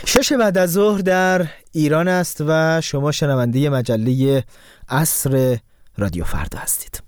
6 بعد از ظهر در ایران است و شما شنونده مجله عصر رادیو فردا هستید.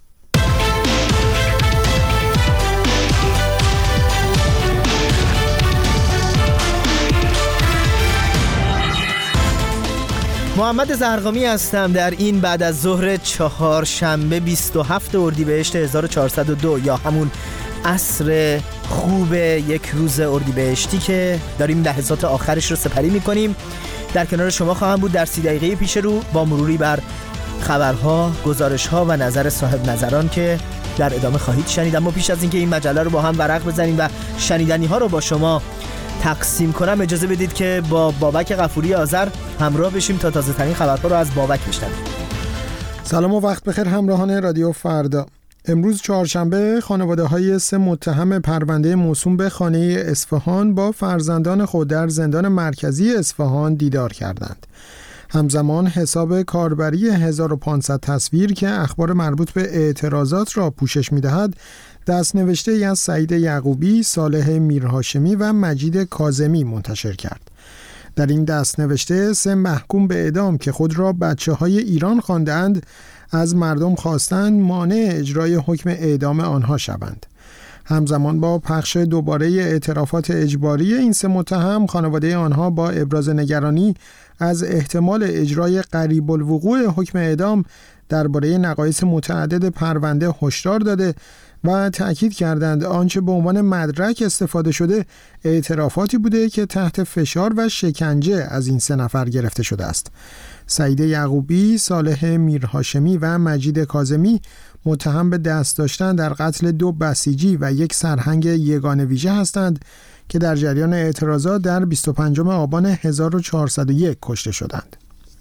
محمد زرقامی هستم در این بعد از ظهر چهارشنبه 27 اردیبهشت 1402 یا همون عصر خوب یک روز اردیبهشتی که داریم لحظات آخرش رو سپری میکنیم. در کنار شما خواهم بود در 30 دقیقه پیش رو با مروری بر خبرها، گزارشها و نظر صاحب نظران که در ادامه خواهید شنید. اما پیش از اینکه این مجله رو با هم ورق بزنیم و شنیدنی ها رو با شما تقسیم کنم، اجازه بدید که با بابک غفوری آذر همراه بشیم تا تازه ترین خبرها رو از بابک بشنویم. سلام و وقت بخیر همراهان رادیو فردا. امروز چهارشنبه خانواده‌های 3 متهم پرونده موسوم به خانه اصفهان با فرزندان خود در زندان مرکزی اصفهان دیدار کردند. همزمان حساب کاربری 1500 تصویر که اخبار مربوط به اعتراضات را پوشش می‌دهد، دست‌نوشته از سعید یعقوبی، صالح میرهاشمی و مجید کاظمی منتشر کرد. در این دست‌نوشته 3 محکوم به اعدام که خود را بچه‌های ایران خواندند، از مردم خواستند مانع اجرای حکم اعدام آنها شوند. همزمان با پخش دوباره اعترافات اجباری این 3 متهم، خانواده آنها با ابراز نگرانی از احتمال اجرای قریب الوقوع حکم اعدام درباره نقایص متعدد پرونده هشدار داده و تأکید کردند آنچه به عنوان مدرک استفاده شده اعترافاتی بوده که تحت فشار و شکنجه از این 3 نفر گرفته شده است. سعید یعقوبی، صالح میرهاشمی و مجید کاظمی متهم به دست داشتن در قتل 2 بسیجی و 1 سرهنگ یگان ویژه هستند که در جریان اعتراضات در 25 آبان 1401 کشته شدند.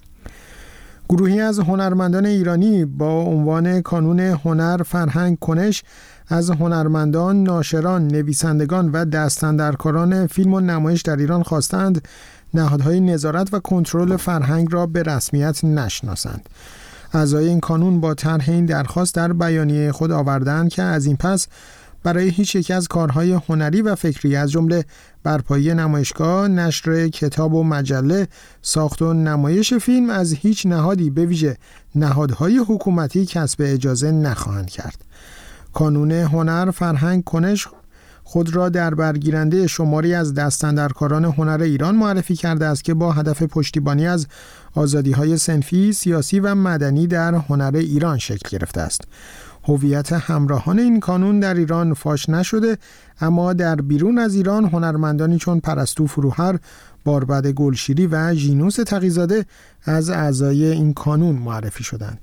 گروهی از هنرمندان ایرانی با عنوان کانون هنر فرهنگ کنش از هنرمندان، ناشران، نویسندگان و دستاندرکاران فیلم و نمایش در ایران خواستند نهادهای نظارت و کنترل فرهنگ را به رسمیت نشناسند. اعضای این کانون با طرح این درخواست در بیانیه خود آوردند که از این پس برای هیچ یک از کارهای هنری و فکری از جمله برپایی نمایشگاه، نشر کتاب و مجله، ساخت و نمایش فیلم از هیچ نهادی به ویژه نهادهای حکومتی کسب اجازه نخواهند کرد. کانون هنر فرهنگ کنش خود را در برگیرنده شماری از دستاندرکاران هنر ایران معرفی کرده است که با هدف پشتیبانی از آزادی‌های صنفی، سیاسی و مدنی در هنر ایران شکل گرفته است. هویت همراهان این کانون در ایران فاش نشده، اما در بیرون از ایران هنرمندانی چون پرستو فروهر، باربد گلشیری و ژینوس تقی‌زاده از اعضای این کانون معرفی شدند.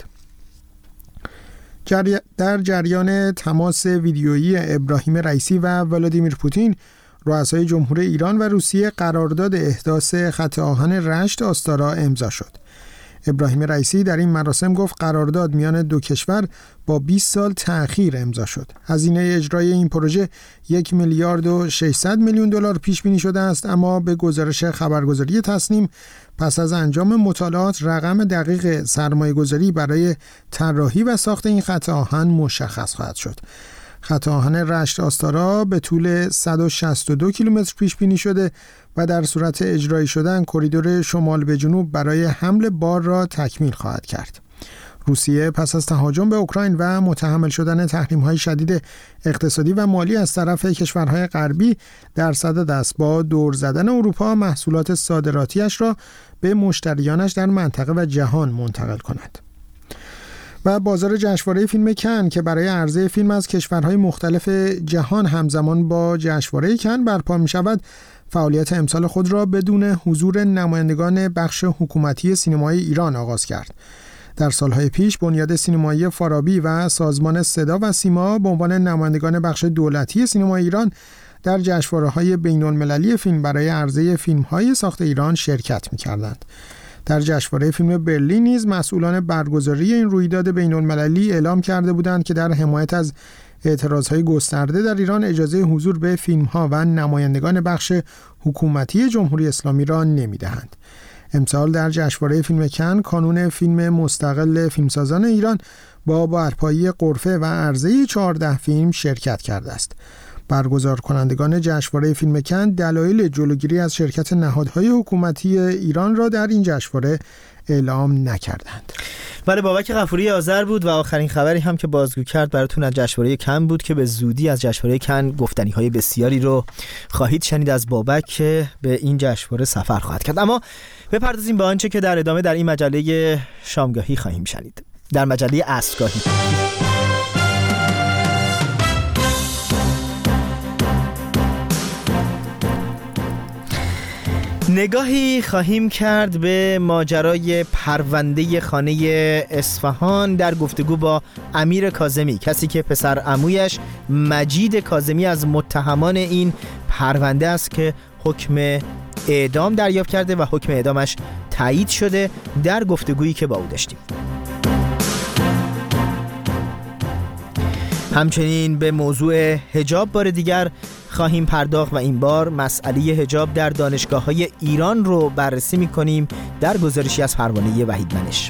در جریان تماس ویدیویی ابراهیم رئیسی و ولادیمیر پوتین، رؤسای جمهور ایران و روسیه قرارداد احداث خط آهن رشت آستارا امضا شد. ابراهیم رئیسی در این مراسم گفت قرارداد میان 2 کشور با 20 سال تأخیر امضا شد. هزینه اجرای این پروژه 1 میلیارد و 600 میلیون دلار پیش بینی شده است، اما به گزارش خبرگزاری تصنیم پس از انجام مطالعات رقم دقیق سرمایه‌گذاری برای طراحی و ساخت این خط آهن مشخص خواهد شد. خط آهن رشت آستارا به طول 162 کیلومتر پیش بینی شده و در صورت اجرایی شدن کریدور شمال به جنوب برای حمل بار را تکمیل خواهد کرد. روسیه پس از تهاجم به اوکراین و متحمل شدن تحریم‌های شدید اقتصادی و مالی از طرف کشورهای غربی در صدد است با دور زدن اروپا محصولات صادراتیش را به مشتریانش در منطقه و جهان منتقل کند. و بازار جشنواره فیلم کن که برای عرضه فیلم از کشورهای مختلف جهان همزمان با جشنواره کن برپا می شود، فعالیت امسال خود را بدون حضور نمایندگان بخش حکومتی سینمای ایران آغاز کرد. در سالهای پیش بنیاد سینمایی فارابی و سازمان صدا و سیما به عنوان نمایندگان بخش دولتی سینمای ایران در جشنواره‌های بین‌المللی فیلم برای عرضه فیلم‌های ساخت ایران شرکت می‌کردند. در جشنواره فیلم برلین نیز مسئولان برگزاری این رویداد بین‌المللی اعلام کرده بودند که در حمایت از اعتراضهای گسترده در ایران اجازه حضور به فیلم‌ها و نمایندگان بخش حکومتی جمهوری اسلامی را نمی‌دهند. امسال در جشنواره فیلم کن کانون فیلم مستقل فیلمسازان ایران با برپایی غرفه و عرضه 14 فیلم شرکت کرده است. برگزار کنندگان جشنواره فیلم کن دلایل جلوگیری از شرکت نهادهای حکومتی ایران را در این جشنواره اعلام نکردند. بله، بابک غفوری آذر بود و آخرین خبری هم که بازگو کرد براتون از جشنواره کن بود که به زودی از جشنواره کن گفتنی‌های بسیاری رو خواهید شنید از بابک که به این جشنواره سفر خواهد کرد. اما بپردازیم به آنچه که در ادامه در این مجله شامگاهی خواهیم شنید. در مجله عصرگاهی نگاهی خواهیم کرد به ماجرای پرونده خانه اصفهان در گفتگو با امیر کاظمی، کسی که پسر عمویش مجید کاظمی از متهمان این پرونده است که حکم اعدام دریافت کرده و حکم اعدامش تایید شده. در گفتگویی که با او داشتیم همچنین به موضوع حجاب بار دیگر خواهیم پرداخت و این بار مسئله حجاب در دانشگاه‌های ایران رو بررسی می‌کنیم در گزارشی از پروانه وحید منش.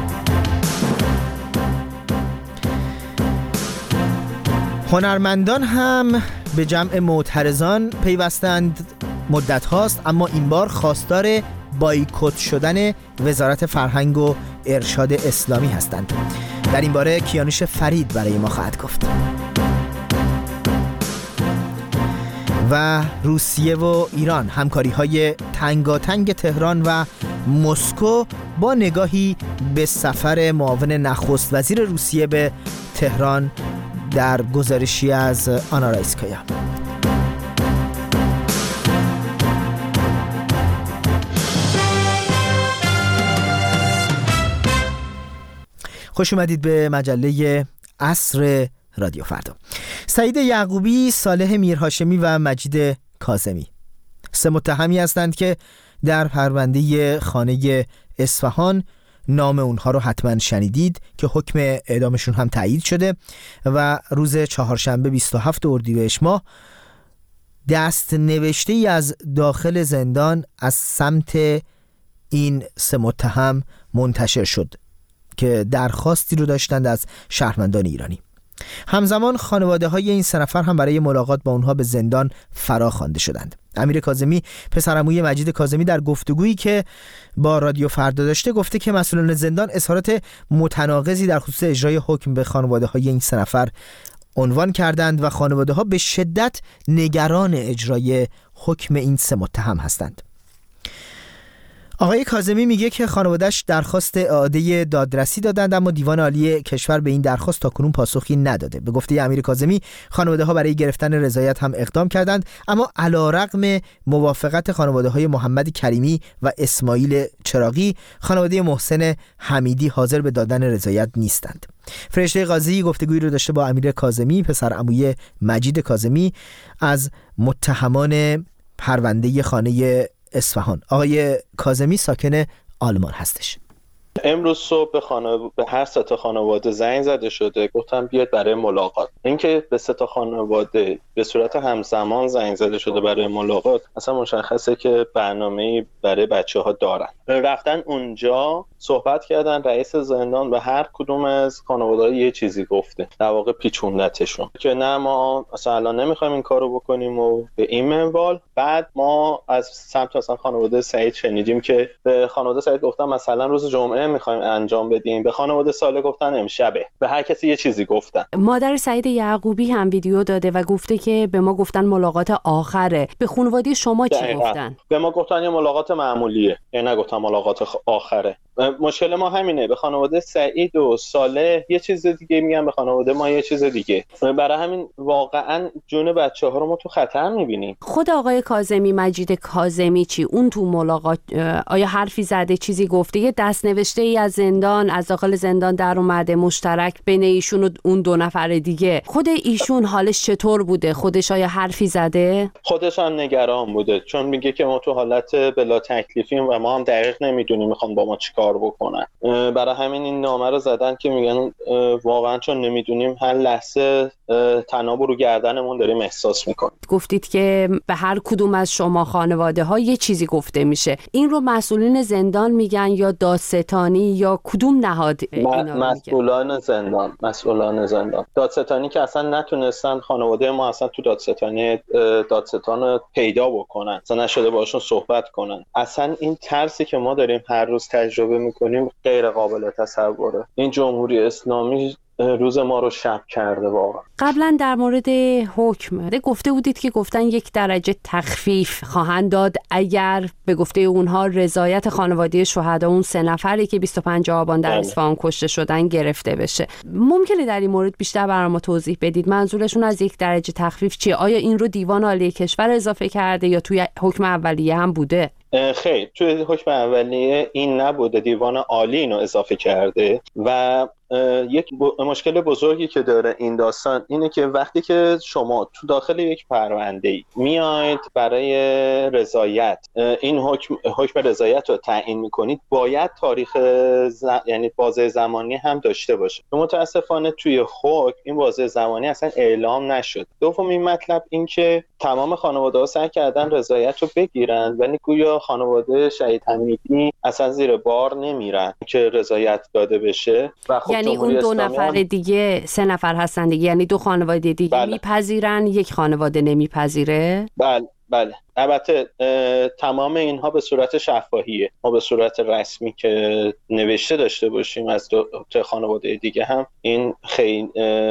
هنرمندان هم به جمع معترضان پیوستند مدت هاست، اما این بار خواستار بایکوت شدن وزارت فرهنگ و ارشاد اسلامی هستند. در این باره کیانوش فرید برای ما خواهد گفت. و روسیه و ایران، همکاری‌های تنگاتنگ تهران و مسکو با نگاهی به سفر معاون نخست وزیر روسیه به تهران در گزارشی از آنا رایسکایا. خوش اومدید به مجله عصر رادیو فردا. سعید یعقوبی، صالح میرهاشمی و مجید کاظمی 3 متهمی هستند که در پرونده خانه اصفهان، نام اونها رو حتما شنیدید که حکم اعدامشون هم تایید شده و روز چهارشنبه 27 اردیبهشت ماه دست نوشته‌ای از داخل زندان از سمت این 3 متهم منتشر شد که درخواستی رو داشتند از شهروندان ایرانی. همزمان خانواده های این 3 نفر هم برای ملاقات با اونها به زندان فرا خوانده شدند. امیر کاظمی، پسرعموی مجید کاظمی، در گفتگویی که با رادیو فردا داشته گفته که مسئولان زندان اظهارات متناقضی در خصوص اجرای حکم به خانواده های این 3 نفر عنوان کردند و خانواده ها به شدت نگران اجرای حکم این 3 متهم هستند. آقای کاظمی میگه که خانواده‌اش درخواست اعاده دادرسی دادند، اما دیوان عالی کشور به این درخواست تاکنون پاسخی نداده. به گفته امیر کاظمی، خانواده‌ها برای گرفتن رضایت هم اقدام کردند، اما علیرغم موافقت خانواده‌های محمد کریمی و اسماعیل چراغی، خانواده محسن حمیدی حاضر به دادن رضایت نیستند. فرشته قاضی گفتگویی رو داشته با امیر کاظمی، پسرعموی مجید کاظمی، از متهمان پرونده خانه اصفهان. آقای کاظمی ساکن آلمان هستش. امروز صبح به هر 3 تا خانواده زنگ زده شده، گفتم بیاد برای ملاقات. اینکه به 3 تا خانواده به صورت همزمان زنگ زده شده برای ملاقات، اصلا مشخصه که برنامه‌ای برای بچه‌ها دارن. رفتن اونجا صحبت کردن، رئیس زندان به هر کدوم از خانواده‌ها یه چیزی گفته، در واقع پیچوندتشون که نه ما اصلا الان نمی‌خوایم این کارو بکنیم و به این منوال. بعد ما از سمت مثلا خانواده سعید شنیدیم که به خانواده سعید گفتن مثلا روز جمعه می‌خوایم انجام بدیم، به خانواده صالح گفتن امشبه، به هر کسی یه چیزی گفتن. مادر سعید یعقوبی هم ویدیو داده و گفته که به ما گفتن ملاقات آخره. به خانواده شما چی گفتن؟ به ما گفتن یه ملاقات معمولیه، یعنی نگفتن ملاقات آخره. مشکل ما همینه، به خانواده سعید و صالح یه چیز دیگه میگن، به خانواده ما یه چیز دیگه. برای همین واقعا جون بچه‌ها رو ما تو خطر می‌بینیم. خود آقای کاظمی، مجید کاظمی چی؟ اون تو ملاقات آیا حرفی زده، چیزی گفته؟ یه دست‌نوشته‌ای از زندان، از داخل زندان در اومده مشترک بین ایشون و اون 2 نفر دیگه. خود ایشون حالش چطور بوده؟ خودش آیا حرفی زده؟ خودش هم نگران بوده، چون میگه که ما تو حالت بلا تکلیفیم و ما هم دقیق نمیدونیم میخوان با ما چیکار کار بکنن. برای همین این نامه رو زدن که میگن واقعا چون نمیدونیم هر لحظه تناب رو گردنمون داریم احساس میکنیم. گفتید که به هر کدوم از شما خانواده ها یه چیزی گفته میشه. این رو مسئولین زندان میگن یا دادستانی یا کدوم نهاد اینا رو مسئولان زندان. دادستانی که اصلا نتونستن خانواده ما اصلا تو دادستان پیدا بکنن، اصلا نشده باشون صحبت کنن. اصلا این ترسی که ما داریم هر روز تجربه میکنیم غیر قابل تصوره. این جمهوری اسلامی روز ما رو شب کرده واقعا. قبلا در مورد حکم گفته بودید که گفتن 1 درجه تخفیف خواهند داد اگر به گفته اونها رضایت خانواده شهدا اون 3 نفری که 25 آبان در اصفهان کشته شدن گرفته بشه. ممکنه در این مورد بیشتر برای ما توضیح بدید؟ منظورشون از 1 درجه تخفیف چیه؟ آیا این رو دیوان عالی کشور اضافه کرده یا توی حکم اولیه هم بوده؟ خیر، توی حکم اولیه این نبوده، دیوان عالی اینو اضافه کرده. و یک مشکل بزرگی که داره این داستان اینه که وقتی که شما تو داخل یک پرونده‌ای میاید برای رضایت این حکم رضایت رو تعیین میکنید، باید تاریخ یعنی بازه زمانی هم داشته باشه. متاسفانه توی حکم این بازه زمانی اصلا اعلام نشد. دومین مطلب این که تمام خانواده‌ها سعی کردن رضایت رو بگیرن ولی گویا خانواده شهید حمیدی اصلا زیر بار نمیرن که رضایت داده بشه. و خب یعنی اون 2 نفر دیگه 3 نفر هستن دیگه، یعنی 2 خانواده دیگه میپذیرن، 1 خانواده نمیپذیره. بله. البته تمام اینها به صورت شفاهیه. ما به صورت رسمی که نوشته داشته باشیم از 2 خانواده دیگه هم این خیلی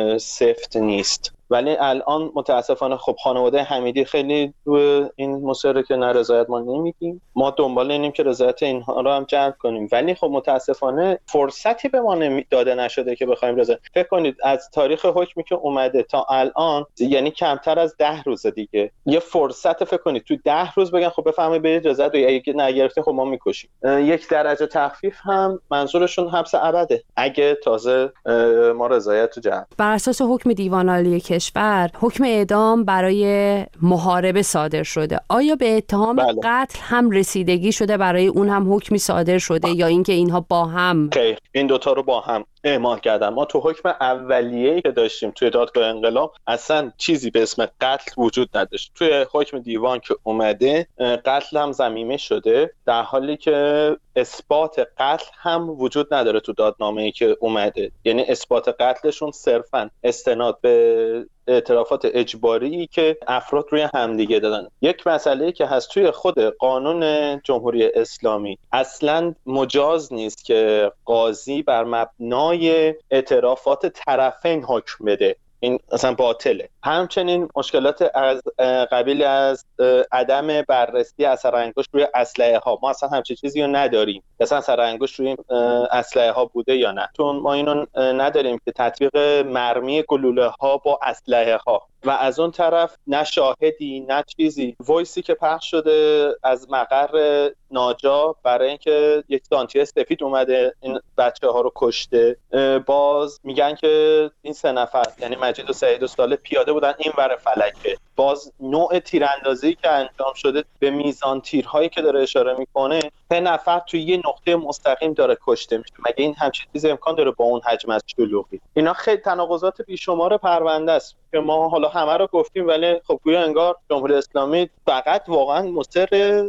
سفت نیست. ولی الان متاسفانه خب خانواده حمیدی خیلی این مصره که نه رضایت ما نمیدیم، ما دنبال اینیم که رضایت اینها رو هم جلب کنیم. ولی خب متاسفانه فرصتی به ما داده نشده که بخوایم رضایت. فکر کنید از تاریخ حکمی که اومده تا الان یعنی کمتر از 10 روز دیگه، یه فرصت فکر کنید تو 10 روز بگن خب بفهمید برید رضایت رو، اگه نگرفتین خب ما میکشیم. 1 درجه تخفیف هم منظورشون حبس ابده اگه تازه ما رضایت رو جلب. بر اساس حکم دیوان عالی کشور حکم اعدام برای محاربه صادر شده. آیا به اتهام قتل هم رسیدگی شده، برای اون هم حکمی صادر شده یا اینکه اینها با هم؟ خیر، این دوتا رو با هم اعمال کردن. ما تو حکم اولیه‌ای که داشتیم توی دادگاه انقلاب اصلا چیزی به اسم قتل وجود نداشت. توی حکم دیوان که اومده قتل هم ضمیمه شده، در حالی که اثبات قتل هم وجود نداره تو دادنامه‌ای که اومده. یعنی اثبات قتلشون صرفاً استناد به اعترافات اجباری که افراد روی همدیگه دادن. یک مسئله‌ای که هست توی خود قانون جمهوری اسلامی اصلاً مجاز نیست که قاضی بر مبنای اعترافات طرفین حکم بده. این اصلا باطله. همچنین مشکلات از قبیل از عدم بررسی اثر انگشت روی اسلحه ها، ما اصلا همچین چیزی رو نداریم. اصلا اثر انگشت روی اسلحه ها بوده یا نه، چون ما اینو نداریم که تطبیق مرمی گلوله ها با اسلحه ها. و از اون طرف نه شاهدی نه چیزی. وایسی که پخش شده از مقر ناجا برای اینکه یک دانتی سفید اومده این بچه ها رو کشته، باز میگن که این 3 نفر یعنی مجید و سعید و صالح پیاده بودن این ور فلکه. باز نوع تیراندازی که انجام شده به میزان تیرهایی که داره اشاره میکنه، 3 نفر توی یه نقطه مستقیم داره کشته میشه. مگه این همچین چیزی امکان داره با اون حجم از شلوغی؟ اینا خیلی تناقضات بیشمار پرونده است که ما حالا همه رو گفتیم، ولی خب گویا انگار جمهوری اسلامی فقط واقعا مصر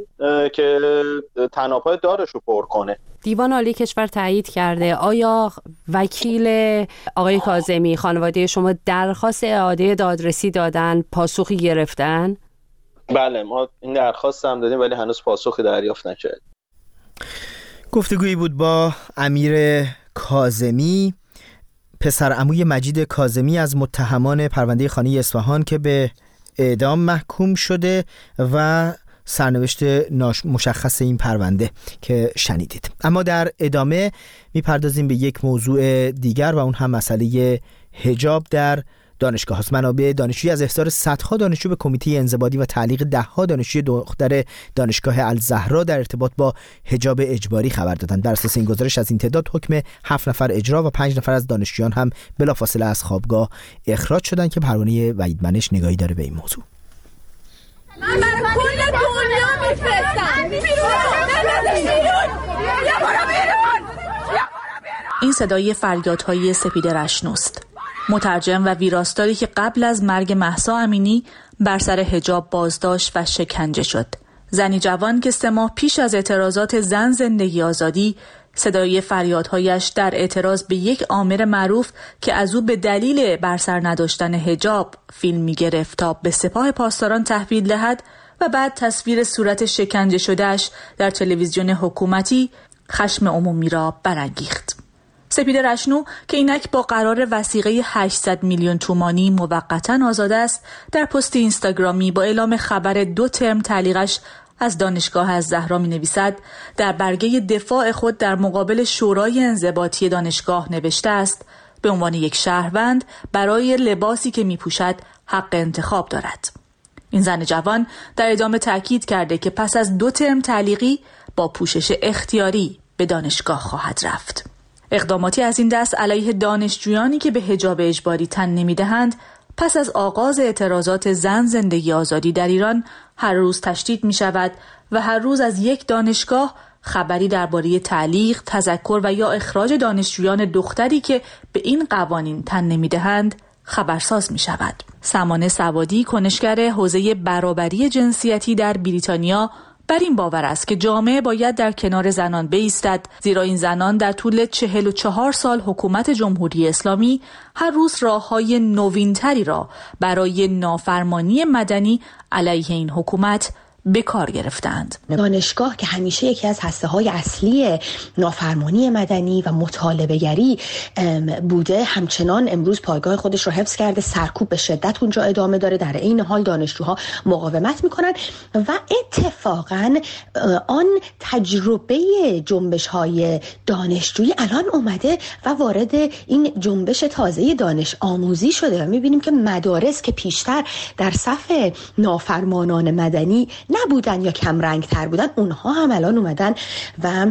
که تناب‌های دارش رو پر کنه. دیوان عالی کشور تایید کرده. آیا وکیل آقای کاظمی خانواده شما درخواست اعاده دادرسی دادن، پاسخی گرفتن؟ بله، ما این درخواست هم دادیم ولی هنوز پاسخی دریافت نکردیم. گفتگویی بود با امیر کاظمی، پسر عموی مجید کاظمی از متهمان پرونده خانه اصفهان که به اعدام محکوم شده و سرنوشت مشخص این پرونده که شنیدید. اما در ادامه میپردازیم به یک موضوع دیگر و اون هم مسئله حجاب در دانشگاه هست. منابع دانشجویی از احضار صدها دانشجو به کمیته انضباطی و تعلیق 10 دانشجوی دختر دانشگاه الزهرا در ارتباط با حجاب اجباری خبر دادند. بر اساس این گزارش از این تعداد حکم 7 نفر اجرا و 5 نفر از دانشجویان هم بلافاصله از خوابگاه اخراج شدند که پروانه وحید منش نگاهی داره به این موضوع. من برای کل دنیا میفرستم. بیرون! یه برو بیرون! این صدای فریادهای سپید رشنوست، مترجم و ویراستاری که قبل از مرگ مهسا امینی بر سر حجاب بازداشت و شکنجه شد. زنی جوان که 3 ماه پیش از اعتراضات زن زندگی آزادی صدای فریادهایش در اعتراض به یک آمر معروف که از او به دلیل بر سر نداشتن حجاب فیلم می‌گرفت تا به سپاه پاسداران تحویل دهد و بعد تصویر صورت شکنجه شدهش در تلویزیون حکومتی خشم عمومی را برانگیخت. سپید رشنو که اینک با قرار وثیقه 800 میلیون تومانی موقتا آزاد است، در پست اینستاگرامی با اعلام خبر 2 ترم تعلیقش از دانشگاه الزهرا می نویسد در برگه دفاع خود در مقابل شورای انضباطی دانشگاه نوشته است به عنوان یک شهروند برای لباسی که می پوشد حق انتخاب دارد. این زن جوان در ادامه تأکید کرده که پس از 2 ترم تعلیقی با پوشش اختیاری به دانشگاه خواهد رفت. اقداماتی از این دست علیه دانشجویانی که به حجاب اجباری تن نمی‌دهند پس از آغاز اعتراضات زن زندگی آزادی در ایران هر روز تشدید می‌شود و هر روز از یک دانشگاه خبری درباره تعلیق، تذکر و یا اخراج دانشجویان دختری که به این قوانین تن نمی‌دهند خبرساز می‌شود. سمانه سوادی، کنشگر حوزه برابری جنسیتی در بریتانیا، بر این باور است که جامعه باید در کنار زنان بایستد، زیرا این زنان در طول 44 سال حکومت جمهوری اسلامی هر روز راه‌های نوین‌تری را برای نافرمانی مدنی علیه این حکومت به کار گرفتند. دانشگاه که همیشه یکی از هسته‌های اصلی نافرمانی مدنی و مطالبه‌گری بوده، همچنان امروز پایگاه خودش رو حفظ کرده، سرکوب به شدت اونجا ادامه داره. در این حال دانشجوها مقاومت میکنن و اتفاقا آن تجربه جنبش‌های دانشجویی الان اومده و وارد این جنبش تازه دانش آموزی شده و میبینیم که مدارس که پیشتر در صف نافرمانان مدنی نبودن یا کم رنگ تر بودن، اونها هم الان اومدن و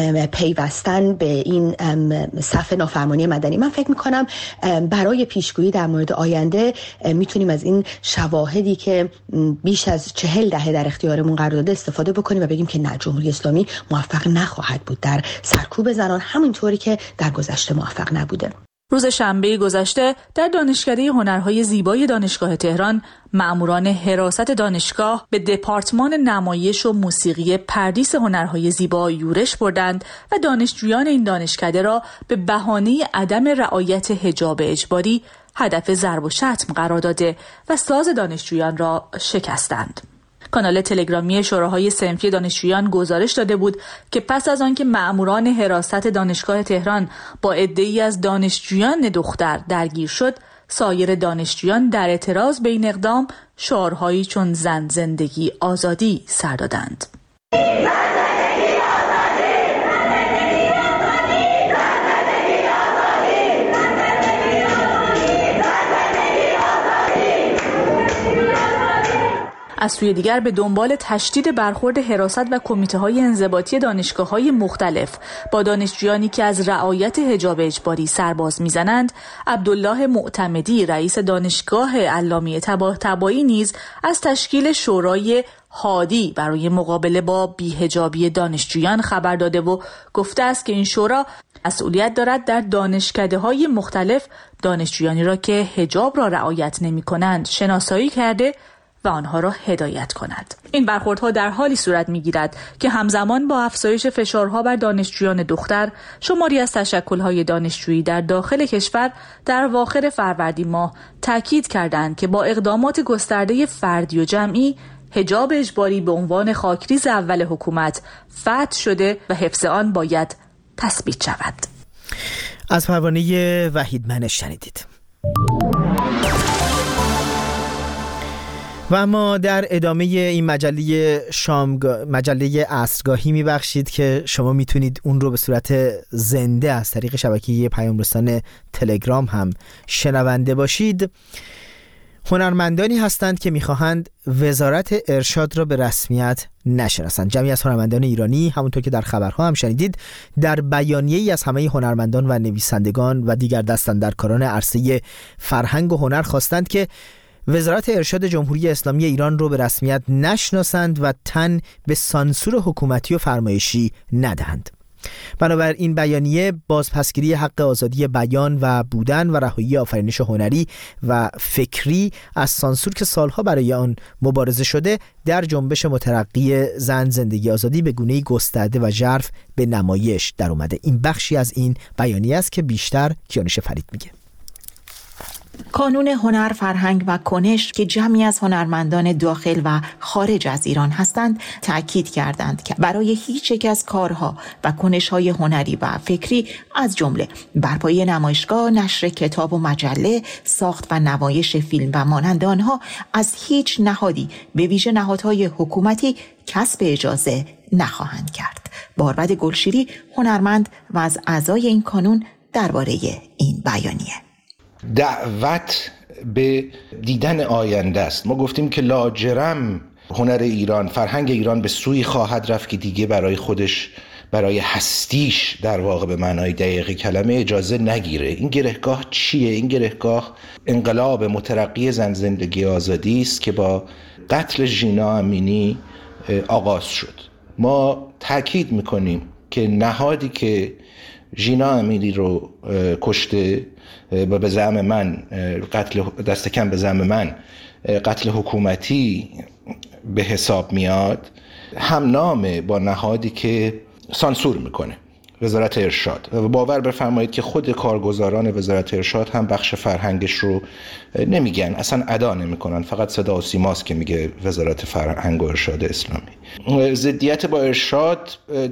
پیوستن به این صف نافرمانی مدنی. من فکر میکنم برای پیشگویی در مورد آینده میتونیم از این شواهدی که بیش از 40 دهه در اختیارمون قرار داده استفاده بکنیم و بگیم که نه، جمهوری اسلامی موفق نخواهد بود در سرکوب زنان، همونطوری که در گذشته موفق نبوده. روز شنبه گذشته در دانشکده هنرهای زیبای دانشگاه تهران، مأموران حراست دانشگاه به دپارتمان نمایش و موسیقی پردیس هنرهای زیبا یورش بردند و دانشجویان این دانشکده را به بهانه عدم رعایت حجاب اجباری هدف ضرب و شتم قرار داده و ساز دانشجویان را شکستند. کانال تلگرامی شوراهای صنفی دانشجویان گزارش داده بود که پس از آنکه مأموران حراست دانشگاه تهران با عده‌ای از دانشجویان دختر درگیر شد، سایر دانشجویان در اعتراض به این اقدام شعارهایی چون زن زندگی آزادی سر دادند. از سوی دیگر به دنبال تشدید برخورد حراست و کمیته‌های انضباطی دانشگاه‌های مختلف با دانشجویانی که از رعایت حجاب اجباری سرباز می‌زنند، عبدالله معتمدی رئیس دانشگاه علامه طباطبایی نیز از تشکیل شورای هادی برای مقابله با بی‌حجابی دانشجویان خبر داده و گفته است که این شورا مسئولیت دارد در دانشکده‌های مختلف دانشجویانی را که حجاب را رعایت نمی‌کنند شناسایی کرده و آنها را هدایت کند. این برخوردها در حالی صورت می‌گیرد که همزمان با افزایش فشارها بر دانشجویان دختر، شماری از تشکل‌های دانشجویی در داخل کشور در اواخر فروردین ماه تاکید کردند که با اقدامات گسترده فردی و جمعی، حجاب اجباری به عنوان خاکریز اول حکومت فتح شده و حفظ آن باید تثبیت شود. از پروانه وحید منش شنیدید. و اما در ادامه این مجله عصرگاهی میبخشید که شما میتونید اون رو به صورت زنده از طریق شبکه پیام رسان تلگرام هم شنونده باشید. هنرمندانی هستند که میخواهند وزارت ارشاد را به رسمیت نشناسند. جمعی از هنرمندان ایرانی، همونطور که در خبرها هم شنیدید، در بیانیه‌ای از همه هنرمندان و نویسندگان و دیگر دستاندرکاران عرصه فرهنگ و هنر خواستند که وزارت ارشاد جمهوری اسلامی ایران رو به رسمیت نشناسند و تن به سانسور حکومتی و فرمایشی ندهند. بنابراین بیانیه بازپسگیری حق آزادی بیان و بودن و رهایی آفرینش هنری و فکری از سانسور که سالها برای آن مبارزه شده در جنبش مترقی زن زندگی آزادی به گونه‌ای گسترده و ژرف به نمایش در اومده. این بخشی از این بیانیه است که بیشتر کیانوش فرید میگه. کانون هنر، فرهنگ و کنش که جمعی از هنرمندان داخل و خارج از ایران هستند تأکید کردند که برای هیچ یک از کارها و کنش‌های هنری و فکری از جمله برپایی نمایشگاه، نشر کتاب و مجله، ساخت و نمایش فیلم و مانند آنها از هیچ نهادی به ویژه نهادهای حکومتی کسب اجازه نخواهند کرد. باربد گلشیری، هنرمند و از اعضای این کانون، درباره این بیانیه: دعوت به دیدن آینده است. ما گفتیم که لاجرم هنر ایران، فرهنگ ایران به سوی خواهد رفت که دیگه برای خودش، برای هستیش در واقع به معنای دقیق کلمه اجازه نگیره. این گرهگاه چیه؟ این گرهگاه انقلاب مترقی زن زندگی آزادی است که با قتل ژینا امینی آغاز شد. ما تاکید میکنیم که نهادی که ژینا امینی رو کشته و به زعم من قتل، دست کم به زعم من قتل حکومتی به حساب میاد، هم نامه با نهادی که سانسور میکنه، وزارت ارشاد. و باور بفرمایید که خود کارگزاران وزارت ارشاد هم بخش فرهنگش رو نمیگن، اصلا ادا نمیکنن، فقط صدا و سیماست که میگه وزارت فرهنگ و ارشاد اسلامی. ضدیت با ارشاد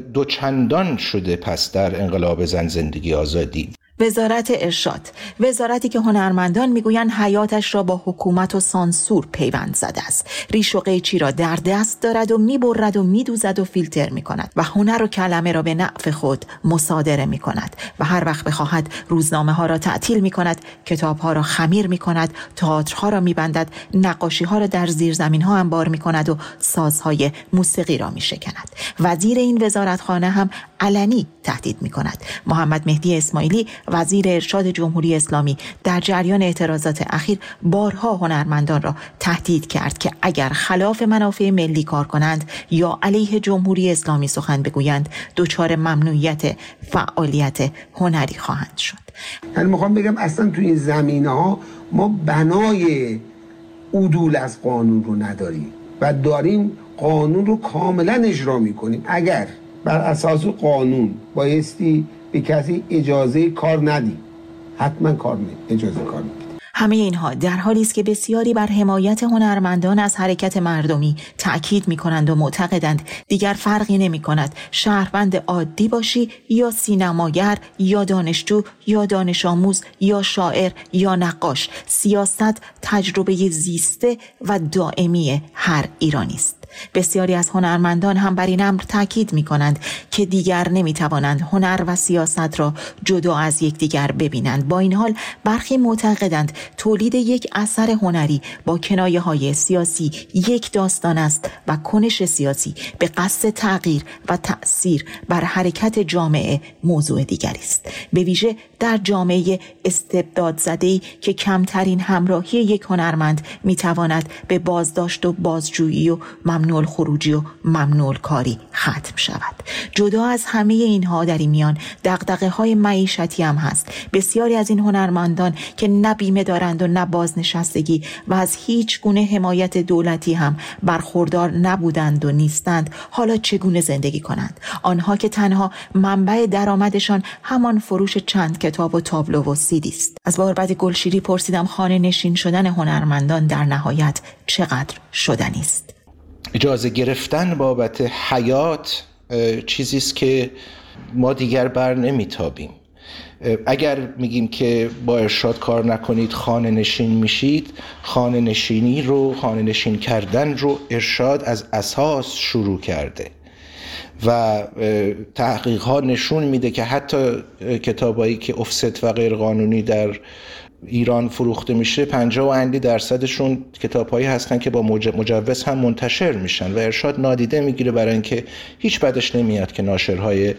دوچندان شده پس در انقلاب زن زندگی آزادی. وزارت ارشاد، وزارتی که هنرمندان میگویند حیاتش را با حکومت و سانسور پیوند زده است، ریش و قیچی را در دست دارد و میبرد و میدوزد و فیلتر میکند و هنر و کلمه را به نفع خود مصادره میکند و هر وقت بخواهد روزنامه ها را تعطیل میکند، کتاب ها را خمیر میکند، تئاترها را میبندد، نقاشی ها را در زیرزمین ها انبار میکند و سازهای موسیقی را میشکند. وزیر این وزارتخانه هم علنی تهدید میکند. محمد مهدی اسماعیلی، وزیر ارشاد جمهوری اسلامی، در جریان اعتراضات اخیر بارها هنرمندان را تهدید کرد که اگر خلاف منافع ملی کار کنند یا علیه جمهوری اسلامی سخن بگویند دچار ممنوعیت فعالیت هنری خواهند شد. یعنی میخوام بگم اصلا تو این زمینه‌ها ما بنای عدول از قانون رو نداریم و داریم قانون رو کاملا اجرا میکنیم. اگر بر اساس قانون بایستی به کسی اجازه کار ندیم، حتما اجازه کار میدیم. همه اینها در حالی است که بسیاری بر حمایت هنرمندان از حرکت مردمی تأکید می‌کنند و معتقدند دیگر فرقی نمی‌کند شهروند عادی باشی یا سینماگر یا دانشجو یا دانش آموز یا شاعر یا نقاش، سیاست تجربه زیسته و دائمی هر ایرانی است. بسیاری از هنرمندان هم بر این امر تاکید می‌کنند که دیگر نمی‌توانند هنر و سیاست را جدا از یکدیگر ببینند. با این حال برخی معتقدند تولید یک اثر هنری با کنایه‌های سیاسی یک داستان است و کنش سیاسی به قصد تغییر و تأثیر بر حرکت جامعه موضوع دیگری است، به ویژه در جامعه استبداد زده‌ای که کمترین همراهی یک هنرمند می‌تواند به بازداشت و بازجویی و ممنوع خروجی و ممنوع کاری ختم شود. جدا از همه اینها در این میان دغدغه‌های معیشتی هم هست. بسیاری از این هنرمندان که نه بیمه دارند و نه بازنشستگی و از هیچ گونه حمایت دولتی هم برخوردار نبودند و نیستند، حالا چگونه زندگی کنند؟ آنها که تنها منبع درآمدشان همان فروش چند کتاب و تابلو و سیدی است. از باربد گلشیری پرسیدم خانه نشین شدن هنرمندان در نهایت چقدر شدنی است؟ اجازه گرفتن بابت حیات چیزی است که ما دیگر بر نمیتابیم. اگر میگیم که با ارشاد کار نکنید خانه نشین میشید، خانه نشینی رو، خانه نشین کردن رو ارشاد از اساس شروع کرده و تحقیق ها نشون میده که حتی کتابایی که افست و غیر قانونی در ایران فروخته میشه 50% کتاب‌هایی هستن که با مجوز هم منتشر میشن و ارشاد نادیده میگیره، برای اینکه هیچ بدش نمیاد که ناشرهای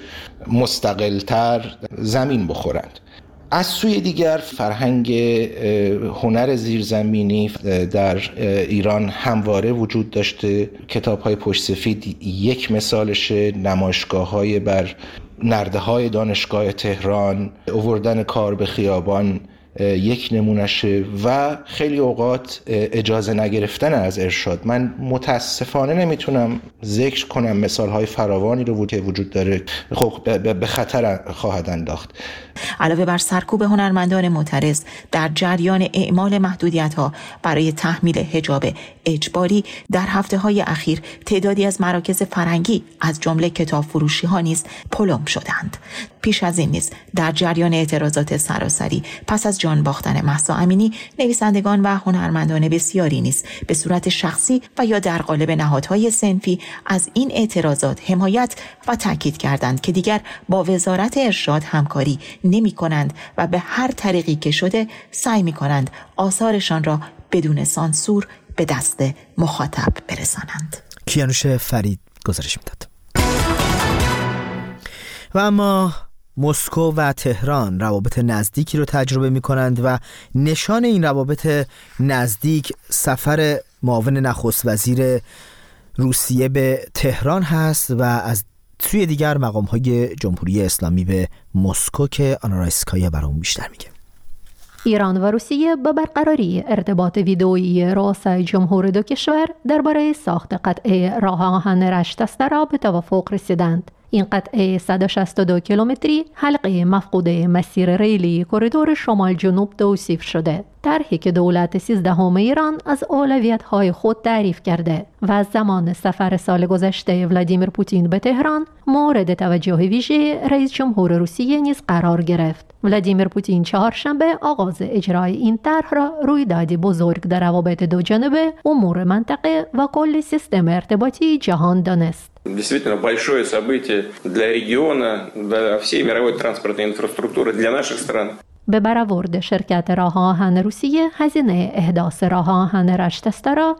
مستقل‌تر زمین بخورند. از سوی دیگر فرهنگ هنر زیرزمینی در ایران همواره وجود داشته. کتاب‌های پشت سفید یک مثالشه، نمایشگاه‌های بر نرده‌های دانشگاه تهران، آوردن کار به خیابان یک نمونشه و خیلی اوقات اجازه نگرفتن از ارشاد. من متاسفانه نمیتونم ذکر کنم مثالهای فراوانی رو که وجود داره خب به خطر خواهد انداخت. علاوه بر سرکوب هنرمندان معترض در جریان اعمال محدودیت‌ها برای تحمیل حجاب اجباری، در هفته‌های اخیر تعدادی از مراکز فرهنگی از جمله کتاب فروشی‌ها نیز پلم شدند. پیش از این نیز در جریان اعتراضات سراسری پس از جان باختن مهسا امینی، نویسندگان و هنرمندان بسیاری نیز به صورت شخصی و یا در قالب نهادهای صنفی از این اعتراضات حمایت و تاکید کردند که دیگر با وزارت ارشاد همکاری نمی کنند و به هر طریقی که شده سعی می کنند آثارشان را بدون سانسور به دست مخاطب برسانند. کیانوش فرید گزارش میداد. و اما مسکو و تهران روابط نزدیکی رو تجربه می کنند و نشان این روابط نزدیک سفر معاون نخست وزیر روسیه به تهران هست و از سوی دیگر مقام‌های جمهوری اسلامی به مسکو که آنا رایسکایا برامون بیشتر میگه. ایران و روسیه به برقراری ارتباط ویدئویی رؤسای جمهور دو کشور درباره ساخت قطعه راه آهن رشت استرا به توافق رسیدند. این قطعه 162 کیلومتری حلقه مفقوده مسیر ریلی کریدور شمال جنوب توصیف شده. طرحی که دولت 13 ایران از اولویت‌های خود تعریف کرده و از زمان سفر سال گذشته ولادیمیر پوتین به تهران مورد توجه ویژه رئیس جمهور روسیه نیز قرار گرفت. ولادیمیر پوتین چهارشنبه آغاز اجرای این طرح را رویدادی بزرگ در روابط دو جانبه، امور منطقه و کل سیستم ارتباطی جهان دانست. Действительно большое событие для региона, для всей мировой транспортной инфраструктуры, для наших стран. به برآورد شرکت راه آهن روسیه هزینه احداث راه آهن رشت استرا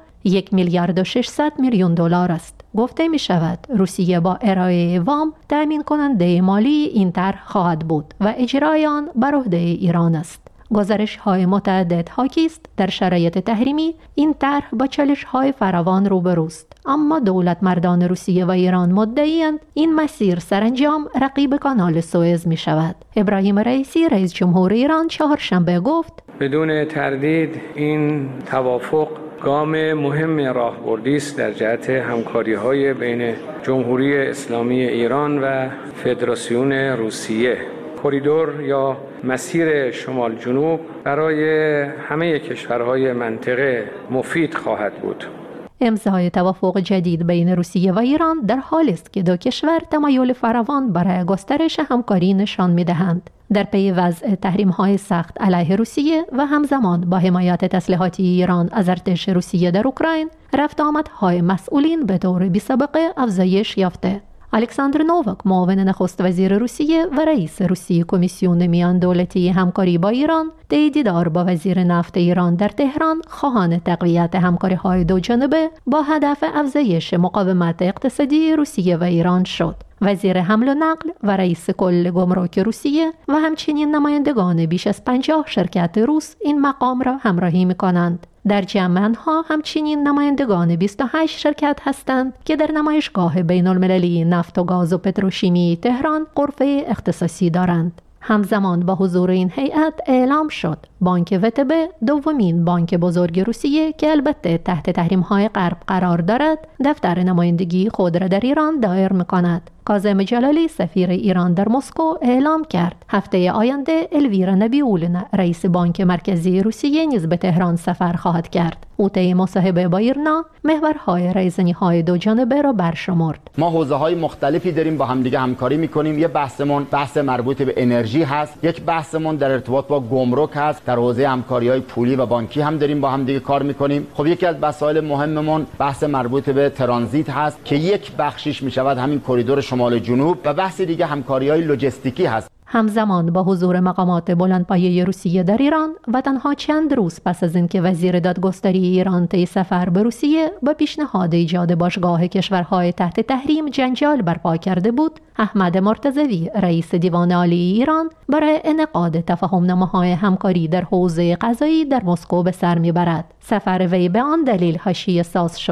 1,600 میلیون دلار است. گفته می شود روسیه با ارائه وام تامین کننده مالی این طرح خواهد بود و اجرای آن بر عهده ایران است. گزارش‌های متعدد حاکی است در شرایط تحریمی این طرح با چالش‌های فراوان روبروست، اما دولت مردان روسیه و ایران مدعی‌اند این مسیر سرانجام رقیب کانال سوئز می‌شود. ابراهیم رئیسی رئیس جمهور ایران چهارشنبه گفت بدون تردید این توافق گام مهم راهبردی است در جهت همکاری‌های بین جمهوری اسلامی ایران و فدراسیون روسیه. کریدور یا مسیر شمال جنوب برای همه کشورهای منطقه مفید خواهد بود. امضای توافق جدید بین روسیه و ایران در حالی است که دو کشور تمایل فراوان برای گسترش همکاری نشان می‌دهند. در پی وضع تحریم‌های سخت علیه روسیه و همزمان با حمایت تسلیحاتی ایران از ارتش روسیه در اوکراین، رفت آمدهای مسئولین به طور بی‌سابقه افزایش یافته. الکساندر نوواک معاون نخست وزیر روسیه و رئیس روسیه کمیسیون میان دولتی همکاری با ایران طی دیدار با وزیر نفت ایران در تهران خواهان تقویت همکاری‌های دو جانبه با هدف افزایش مقاومت اقتصادی روسیه و ایران شد. وزیر حمل و نقل و رئیس کل گمرک روسیه و همچنین نمایندگان بیش از 50 شرکت روس این مقام را همراهی می‌کنند. در جمع آنها همچنین نمایندگان 28 شرکت هستند که در نمایشگاه بین‌المللی نفت و گاز و پتروشیمی تهران غرفه اختصاصی دارند. همزمان با حضور این هیئت اعلام شد بانک وتب دومین بانک بزرگ روسیه که البته تحت تحریم‌های غرب قرار دارد دفتر نمایندگی خود را در ایران دایر می‌کند. کاظم جلالی سفیر ایران در مسکو اعلام کرد هفته آینده الویرا نبیولنا رئیس بانک مرکزی روسیه نیز به تهران سفر خواهد کرد. او طی مصاحبه با ایرنا محورهای رایزنی‌های دو جانبه را برشمرد. ما حوزه‌های مختلفی داریم با همدیگه همکاری می‌کنیم. یه بحثمون بحث مربوط به انرژی هست، یک بحثمون در ارتباط با گمرک هست، در حوزه همکاری‌های پولی و بانکی هم داریم با همدیگه کار می‌کنیم. خب یکی از مسائل مهممون بحث مربوط به ترانزیت هست که یک بخشیش می‌شود همین کریدور شمال جنوب و بحث دیگه همکاری‌های لوجستیکی هست. همزمان با حضور مقامات بلندپایه روسیه در ایران و تنها چند روز پس از اینکه وزیر دادگستری ایران طی سفر به روسیه با پیشنهاد ایجاد باشگاه کشورهای تحت تحریم جنجال برپا کرده بود، احمد مرتضوی رئیس دیوان عالی ایران برای انعقاد تفاهم‌نامه‌های همکاری در حوزه قضایی در مسکو به سر میبرد. سفر وی به آن دلیل حاشیه ساز شده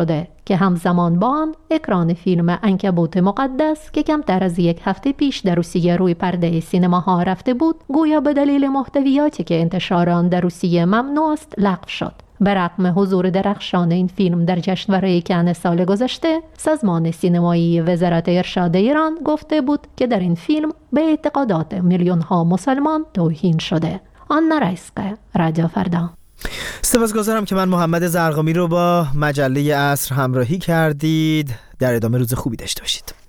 که همزمان با آن اکران فیلم عنکبوت مقدس که کمتر از 1 هفته پیش در روسیه روی پرده سینماها رفته بود، گویا به دلیل محتویاتی که انتشار آن در روسیه ممنوع است لغو شد. به رغم حضور درخشان این فیلم در جشنواره کن سال گذشته، سازمان سینمایی وزارت ارشاد ایران گفته بود که در این فیلم به اعتقادات میلیون‌ها مسلمان توهین شده. آنا رایسقه، رادیو فردا. سپاسگزارم که من محمد زرقامی رو با مجله عصر همراهی کردید. در ادامه روز خوبی داشته باشید.